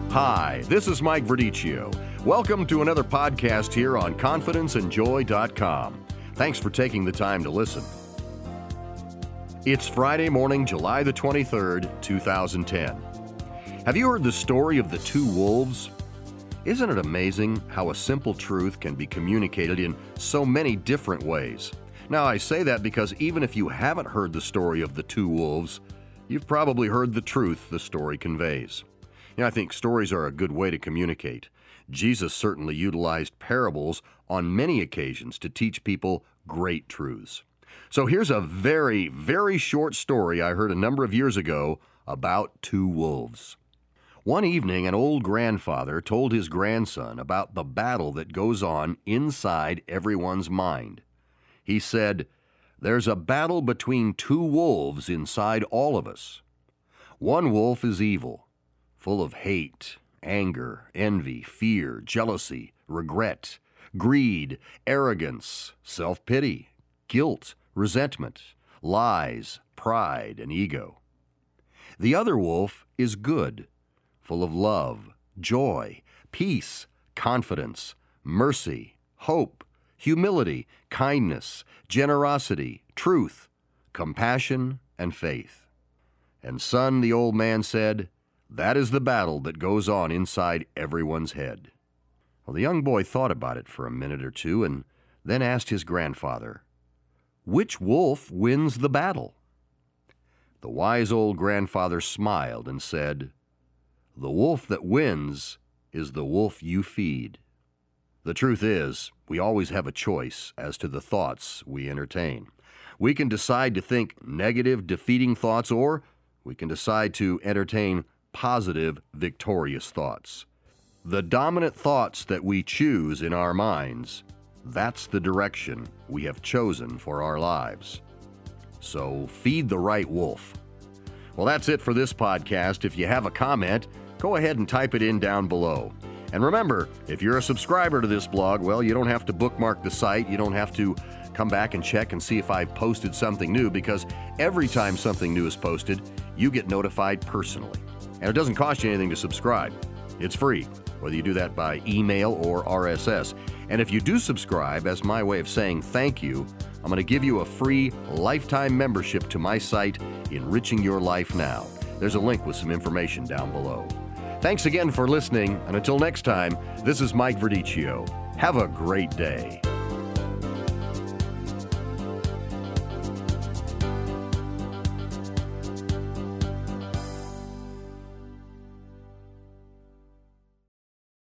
Hi, this is Mike Verdicchio. Welcome to another podcast here on confidenceandjoy.com. Thanks for taking the time to listen. It's Friday morning, July the 23rd, 2010. Have you heard the story of the two wolves? Isn't it amazing how a simple truth can be communicated in so many different ways? Now, I say that because even if you haven't heard the story of the two wolves, you've probably heard the truth the story conveys. I think stories are a good way to communicate. Jesus certainly utilized parables on many occasions to teach people great truths. So here's a very, very short story I heard a number of years ago about two wolves. One evening, an old grandfather told his grandson about the battle that goes on inside everyone's mind. He said, "There's a battle between two wolves inside all of us. One wolf is evil, full of hate, anger, envy, fear, jealousy, regret, greed, arrogance, self-pity, guilt, resentment, lies, pride, and ego. The other wolf is good, full of love, joy, peace, confidence, mercy, hope, humility, kindness, generosity, truth, compassion, and faith." "And son," the old man said, "that is the battle that goes on inside everyone's head." Well, the young boy thought about it for a minute or two and then asked his grandfather, "Which wolf wins the battle?" The wise old grandfather smiled and said, "The wolf that wins is the wolf you feed." The truth is, we always have a choice as to the thoughts we entertain. We can decide to think negative, defeating thoughts, or we can decide to entertain positive, victorious thoughts. The dominant thoughts that we choose in our minds, that's the direction we have chosen for our lives. So feed the right wolf. Well, that's it for this podcast. If you have a comment, go ahead and type it in down below. And remember, if you're a subscriber to this blog, well, you don't have to bookmark the site. You don't have to come back and check and see if I've posted something new, because every time something new is posted, you get notified personally. And it doesn't cost you anything to subscribe. It's free, whether you do that by email or RSS. And if you do subscribe, as my way of saying thank you, I'm going to give you a free lifetime membership to my site, Enriching Your Life Now. There's a link with some information down below. Thanks again for listening, and until next time, this is Mike Verdicchio. Have a great day.